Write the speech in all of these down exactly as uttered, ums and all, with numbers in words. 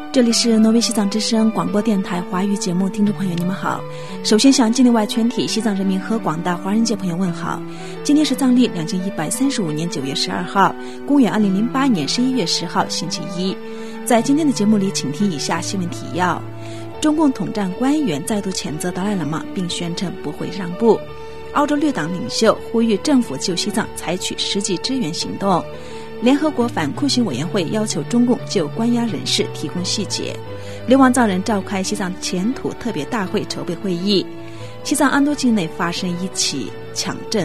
这里是挪威西藏之声广播电台华语节目，听众朋友你们好。首先向境内外全体西藏人民和广大华人界朋友问好。今天是藏历两千一百三十五年九月十二号，公元二零零八年十一月十号星期一。在今天的节目里，请听以下新闻提要：中共统战官员再度谴责达赖喇嘛，并宣称不会让步；澳洲绿党领袖呼吁政府就西藏采取实际支援行动；联合国反酷刑委员会要求中共就关押人士提供细节；流亡藏人召开西藏前途特别大会筹备会议；西藏安多境内发生一起抢震。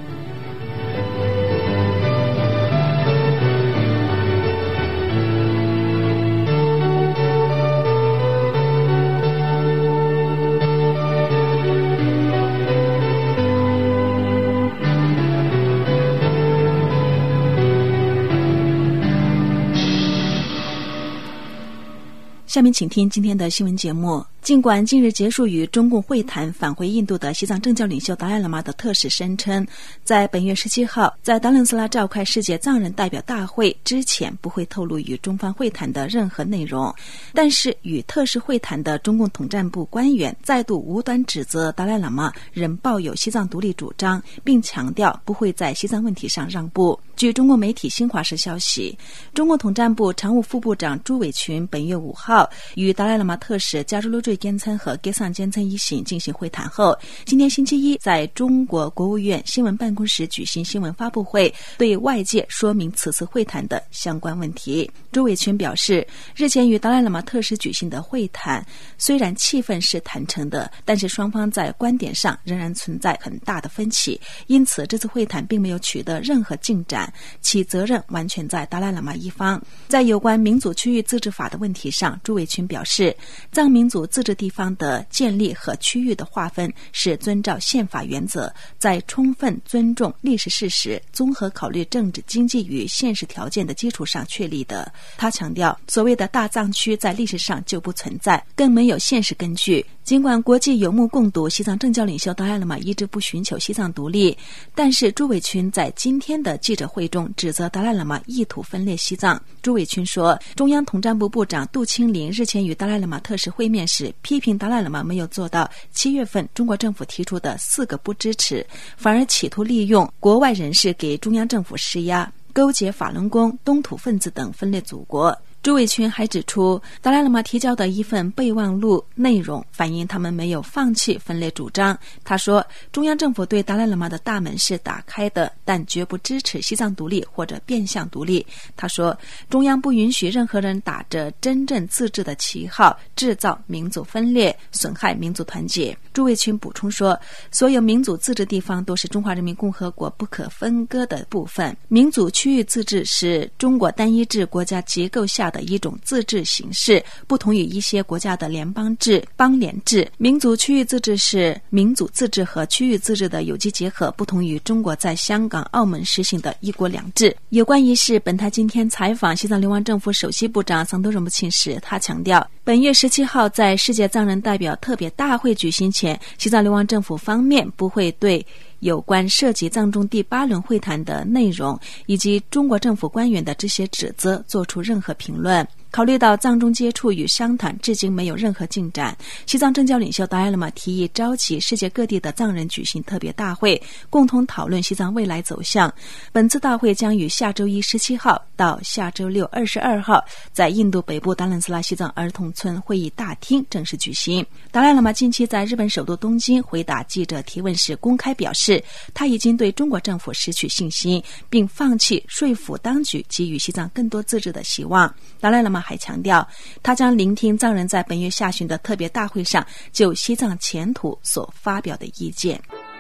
下面请听今天的新闻节目。尽管近日结束与中共会谈返回印度的西藏政教领袖达赖喇嘛的特使声称，在本月十七号在达伦斯拉召开世界藏人代表大会之前不会透露与中方会谈的任何内容，但是与特使会谈的中共统战部官员再度无端指责达赖喇嘛仍抱有西藏独立主张，并强调不会在西藏问题上让步。据中国媒体新华社消息，中共统战部常务副部长朱伟群本月五号与达赖喇嘛特使加朱噜坠坚参和给桑坚参一行进行会谈后，今天星期一在中国国务院新闻办公室举行新闻发布会，对外界说明此次会谈的相关问题。朱伟群表示，日前与达赖喇嘛特使举行的会谈虽然气氛是坦诚的，但是双方在观点上仍然存在很大的分歧，因此这次会谈并没有取得任何进展，其责任完全在达赖喇嘛一方。在有关民族区域自治法的问题上，朱伟群表示，藏民族自治地方的建立和区域的划分是遵照宪法原则，在充分尊重历史事实、综合考虑政治经济与现实条件的基础上确立的。他强调，所谓的大藏区在历史上就不存在，更没有现实根据。尽管国际有目共睹，西藏政教领袖达赖喇嘛一直不寻求西藏独立，但是朱伟群在今天的记者会中指责达赖喇嘛意图分裂西藏。朱伟群说，中央统战部部长杜清林日前与达赖喇嘛特使会面时，批评达赖喇嘛没有做到七月份中国政府提出的四个不支持，反而企图利用国外人士给中央政府施压，勾结法轮功、东土分子等分裂祖国。朱伟群还指出，达赖喇嘛提交的一份备忘录内容反映他们没有放弃分裂主张。他说，中央政府对达赖喇嘛的大门是打开的，但绝不支持西藏独立或者变相独立。他说，中央不允许任何人打着真正自治的旗号制造民族分裂，损害民族团结。朱伟群补充说，所有民族自治地方都是中华人民共和国不可分割的部分。民族区域自治是中国单一制国家结构下的一种自治形式，不同于一些国家的联邦制、邦联制。民族区域自治是民族自治和区域自治的有机结合，不同于中国在香港、澳门实行的一国两制。有关一事，本台今天采访西藏流亡政府首席部长桑多仁布钦时，他强调，本月十七号在世界藏人代表特别大会举行前，西藏流亡政府方面不会对有关涉及藏中第八轮会谈的内容以及中国政府官员的这些指责做出任何评论。考虑到藏中接触与商谈至今没有任何进展，西藏政教领袖达赖喇嘛提议召集世界各地的藏人举行特别大会，共同讨论西藏未来走向。本次大会将于下周一十七号到下周六二十二号在印度北部达伦斯拉西藏儿童村会议大厅正式举行。达赖喇嘛近期在日本首都东京回答记者提问时公开表示，他已经对中国政府失去信心，并放弃说服当局给予西藏更多自治的希望。达赖喇嘛还强调，他将聆听藏人在本月下旬的特别大会上就西藏前途所发表的意见。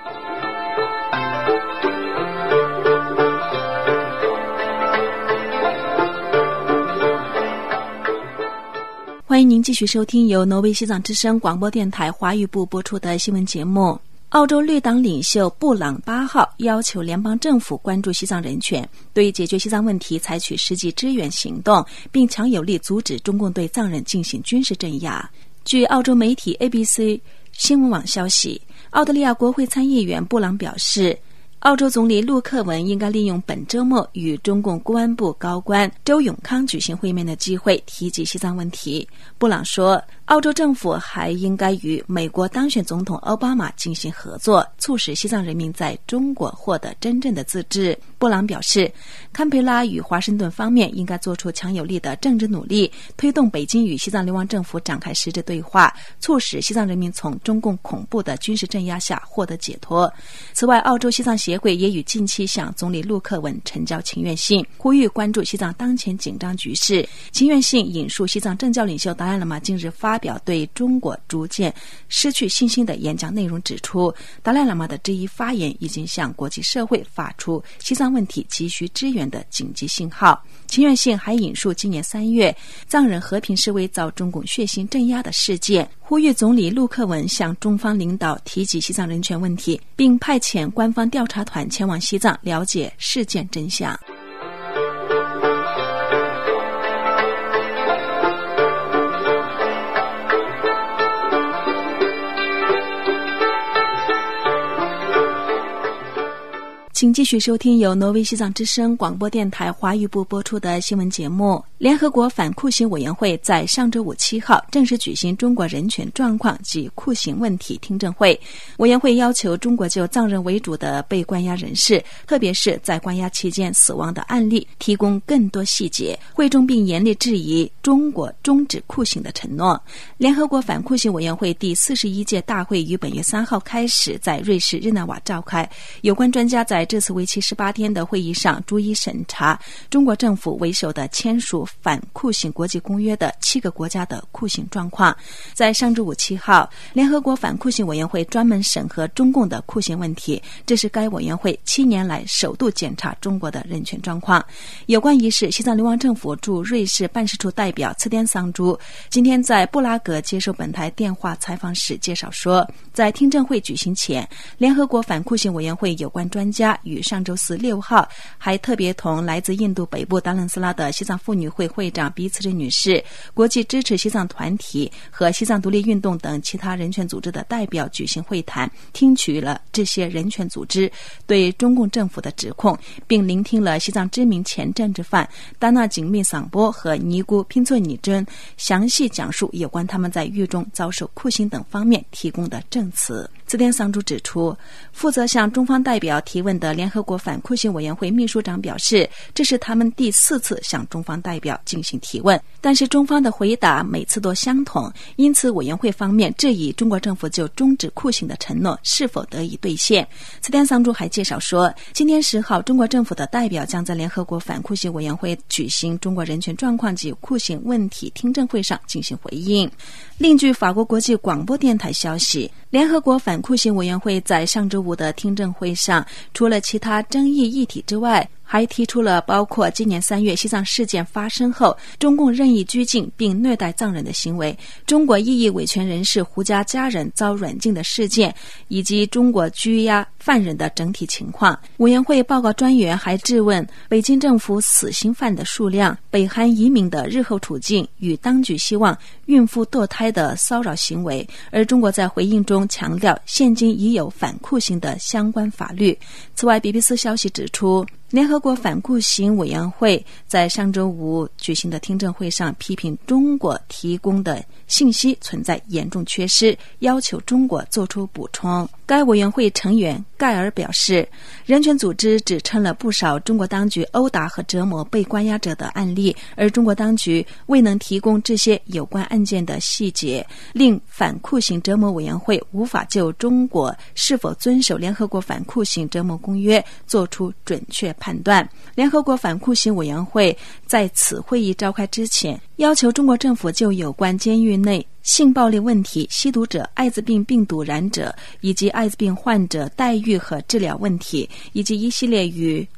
欢迎您继续收听由挪威西藏之声广播电台华语部播出的新闻节目。澳洲绿党领袖布朗八号要求联邦政府关注西藏人权，对解决西藏问题采取实际支援行动，并强有力阻止中共对藏人进行军事镇压。据澳洲媒体 A B C 新闻网消息，澳大利亚国会参议员布朗表示， 澳洲总理陆克文应该利用本周末与中共公安部高官周永康举行会面的机会提及西藏问题。布朗说，澳洲政府还应该与美国当选总统奥巴马进行合作，促使西藏人民在中国获得真正的自治。布朗表示，堪培拉与华盛顿方面应该做出强有力的政治努力，推动北京与西藏流亡政府展开实质对话，促使西藏人民从中共恐怖的军事镇压下获得解脱。此外，澳洲西藏协会也于近期向总理陆克文呈交请愿信，呼吁关注西藏当前紧张局势。请愿信引述西藏政教领袖达赖喇嘛近日发表对中国逐渐失去信心的演讲内容，指出达赖喇嘛的这一发言已经向国际社会发出西藏问题急需支援的紧急信号。请愿信还引述今年三月藏人和平示威遭中共血腥镇压的事件，呼吁总理陆克文向中方领导提及西藏人权问题，并派遣官方调查团前往西藏了解事件真相。请继续收听由挪威西藏之声广播电台华语部播出的新闻节目。联合国反酷刑委员会在上周五七号正式举行中国人权状况及酷刑问题听证会。委员会要求中国就藏人为主的被关押人士，特别是在关押期间死亡的案例，提供更多细节。会中并严厉质疑中国终止酷刑的承诺。联合国反酷刑委员会第四十一届大会于本月三号开始在瑞士日内瓦召开，有关专家在这次为期十八天的会议上逐一审查中国政府为首的签署反酷刑国际公约的七个国家的酷刑状况。在上周五七号，联合国反酷刑委员会专门审核中共的酷刑问题，这是该委员会七年来首度检查中国的人权状况。有关一事，西藏流亡政府驻瑞士办事处代表次滇桑珠今天在布拉格接受本台电话采访时介绍说，在听证会举行前，联合国反酷刑委员会有关专家于上周四六号还特别同来自印度北部达伦斯拉的西藏妇女会会长比茨日女士、国际支持西藏团体和西藏独立运动等其他人权组织的代表举行会谈，听取了这些人权组织对中共政府的指控，并聆听了西藏知名前政治犯达纳景密桑波和尼姑拼措尼珍详细讲述有关他们在狱中遭受酷刑等方面提供的证词。次滇桑珠指出，负责向中方代表提问的联合国反酷刑委员会秘书长表示，这是他们第四次向中方代表进行提问，但是中方的回答每次都相同，因此委员会方面质疑中国政府就终止酷刑的承诺是否得以兑现。次滇桑珠还介绍说，今天十号，中国政府的代表将在联合国反酷刑委员会举行中国人权状况及酷刑问题听证会上进行回应。另据法国国际广播电台消息，联合国反酷刑委员会在上周五的听证会上，除了其他争议议题之外，还提出了包括今年三月西藏事件发生后中共任意拘禁并虐待藏人的行为，中国异议维权人士胡家家人遭软禁的事件，以及中国拘押犯人的整体情况。委员会报告专员还质问北京政府死刑犯的数量、北韩移民的日后处境与当局希望孕妇堕胎的骚扰行为，而中国在回应中强调现今已有反酷刑的相关法律。此外， B B C 消息指出，联合国反酷刑委员会在上周五举行的听证会上批评中国提供的信息存在严重缺失，要求中国做出补充。该委员会成员盖尔表示，人权组织指称了不少中国当局殴打和折磨被关押者的案例，而中国当局未能提供这些有关案件的细节，令反酷刑折磨委员会无法就中国是否遵守联合国反酷刑折磨公约做出准确判断。联合国反酷刑委员会在此会议召开之前，要求中国政府就有关监狱内性暴力问题、吸毒者、艾滋病病毒染者以及艾滋病患者待遇和治疗问题，以及一系列与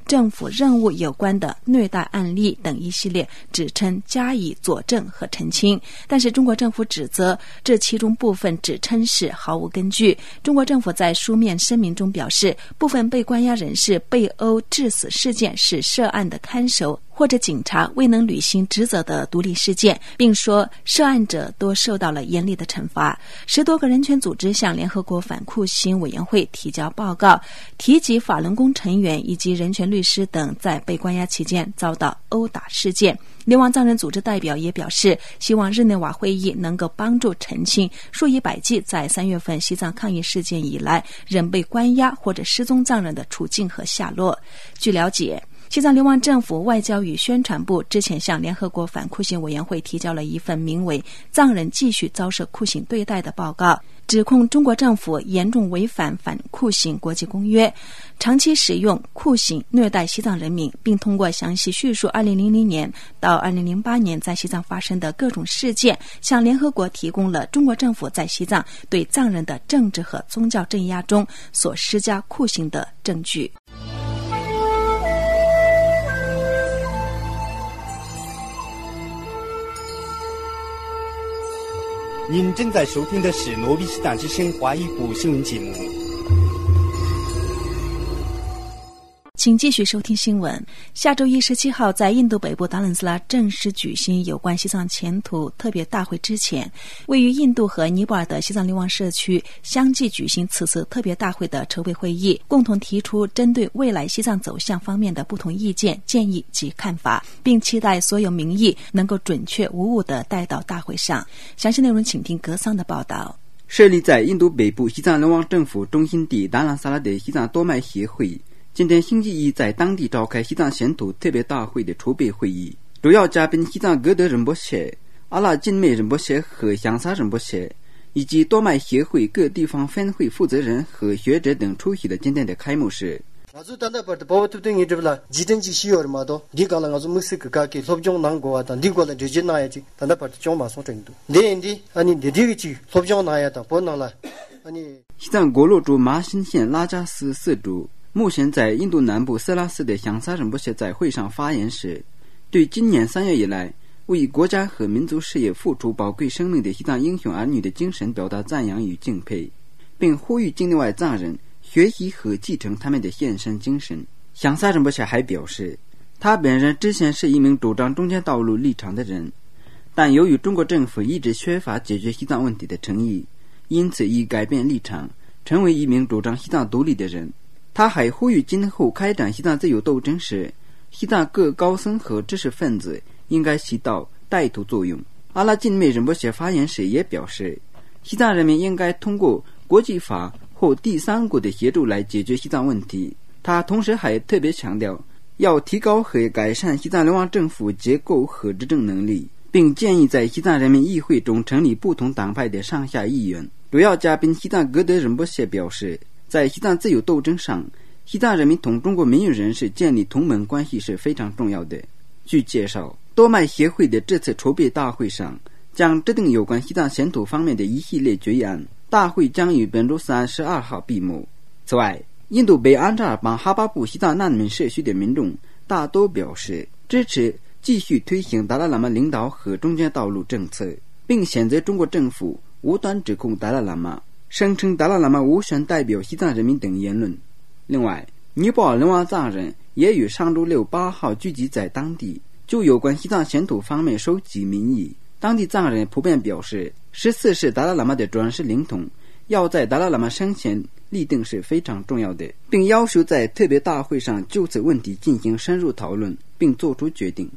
政府任务有关的虐待案例等一系列指称加以佐证和澄清，但是中国政府指责这其中部分指称是毫无根据。中国政府在书面声明中表示，部分被关押人士被殴致死事件是涉案的看守或者警察未能履行职责的独立事件，并说涉案者都受到了严厉的惩罚。十多个人权组织向联合国反酷刑委员会提交报告，提及法轮功成员以及人权律师等在被关押期间遭到殴打事件。流亡藏人组织代表也表示，希望日内瓦会议能够帮助澄清数以百计在三月份西藏抗议事件以来仍被关押或者失踪藏人的处境和下落。据了解，西藏流亡政府外交与宣传部之前向联合国反酷刑委员会提交了一份名为《藏人继续遭受酷刑对待》的报告，指控中国政府严重违反反酷刑国际公约，长期使用酷刑虐待西藏人民，并通过详细叙述二零零零年到二零零八年在西藏发生的各种事件，向联合国提供了中国政府在西藏对藏人的政治和宗教镇压中所施加酷刑的证据。 您正在收听的是诺比西藏之声华语部新闻节目。 请继续收听新闻。下周一十七号，在印度北部达兰斯拉正式举行有关西藏前途特别大会之前，位于印度和尼泊尔的西藏流亡社区相继举行此次特别大会的筹备会议，共同提出针对未来西藏走向方面的不同意见、建议及看法，并期待所有民意能够准确无误地带到大会上。详细内容请听格桑的报道。 设立在印度北部西藏流亡政府中心地达兰萨拉的西藏多脉协会今天星期一在当地召开西藏前途特别大会的筹备会议，主要嘉宾西藏格德仁波切、阿拉金美仁波切和香萨仁波切，以及多脉协会各地方分会负责人和学者等出席了今天的开幕式。 아주 단다버드 보트등이 들라 지든지 시어르마도 니가랑 아주 무스크 가게 협정 난거하다 니고라 되지나야지 단다버드 좀 마소 정도 네인디 아니 네디기지 협정 나야다 보나라 아니 西藏国洛州麻新县拉扎斯寺主目前在印度南部色拉寺的香萨仁波切在会上发言时，对今年三月以来为国家和民族事业付出宝贵生命的西藏英雄儿女的精神表达赞扬与敬佩，并呼吁境内外藏人学习和继承他们的献身精神。香萨仁波切还表示，他本人之前是一名主张中间道路立场的人，但由于中国政府一直缺乏解决西藏问题的诚意，因此已改变立场，成为一名主张西藏独立的人。他还呼吁今后开展西藏自由斗争时，西藏各高僧和知识分子应该起到带头作用。阿拉金美仁波切发言时也表示，西藏人民应该通过国际法或第三国的协助来解决西藏问题。他同时还特别强调，要提高和改善西藏流亡政府结构和执政能力，并建议在西藏人民议会中成立不同党派的上下议员。主要嘉宾西藏格德仁波切表示，在西藏自由斗争上，西藏人民同中国民运人士建立同盟关系是非常重要的。据介绍，多脉协会的这次筹备大会上将制定有关西藏前途方面的一系列决议案，大会将于本周三十二号闭幕。此外，印度北安扎尔邦哈巴布西藏难民社区的民众大多表示支持继续推行达赖喇嘛领导和中间道路政策，并谴责中国政府无端指控达赖喇嘛，声称达赖喇嘛无权代表西藏人民等言论。另外，尼泊尔流亡藏人也于上周六八号聚集在当地，就有关西藏前途方面收集民意。当地藏人普遍表示，十四世达赖喇嘛的转世灵统要在达赖喇嘛生前立定是非常重要的，并要求在特别大会上就此问题进行深入讨论，并做出决定。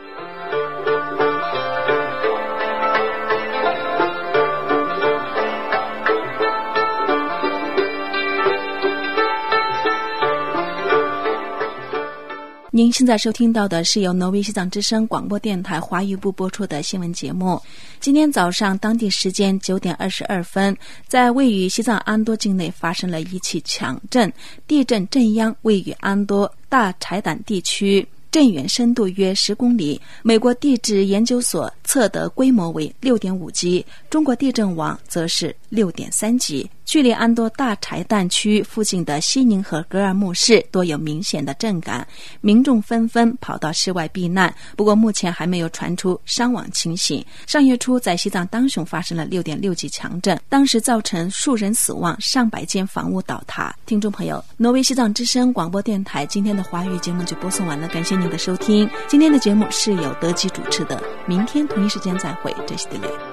您现在收听到的是由挪威西藏之声广播电台华语部播出的新闻节目。今天早上当地时间九点二十二分，在位于西藏安多境内发生了一起强震，地震震央位于安多大柴胆地区，震源深度约十公里。美国地质研究所测得规模为六点五级，中国地震网则是六点三级。距离安多大柴旦区附近的西宁和格尔木市多有明显的震感，民众纷纷跑到室外避难。不过目前还没有传出伤亡情形。上月初在西藏当雄发生了六点六级强震，当时造成数人死亡，上百间房屋倒塌。听众朋友，挪威西藏之声广播电台今天的华语节目就播送完了，感谢您的收听。今天的节目是由德基主持的，明天同一时间再会，这是德雷。